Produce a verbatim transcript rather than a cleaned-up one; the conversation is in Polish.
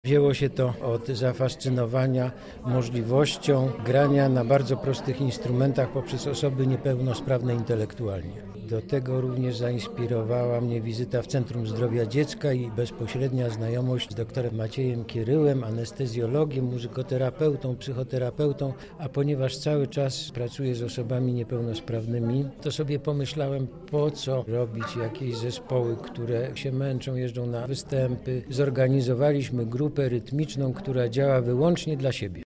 Wzięło się to od zafascynowania możliwością grania na bardzo prostych instrumentach poprzez osoby niepełnosprawne intelektualnie. Do tego również zainspirowała mnie wizyta w Centrum Zdrowia Dziecka i bezpośrednia znajomość z doktorem Maciejem Kieryłem, anestezjologiem, muzykoterapeutą, psychoterapeutą, a ponieważ cały czas pracuję z osobami niepełnosprawnymi, to sobie pomyślałem, po co robić jakieś zespoły, które się męczą, jeżdżą na występy. Zorganizowaliśmy grupę rytmiczną, która działa wyłącznie dla siebie.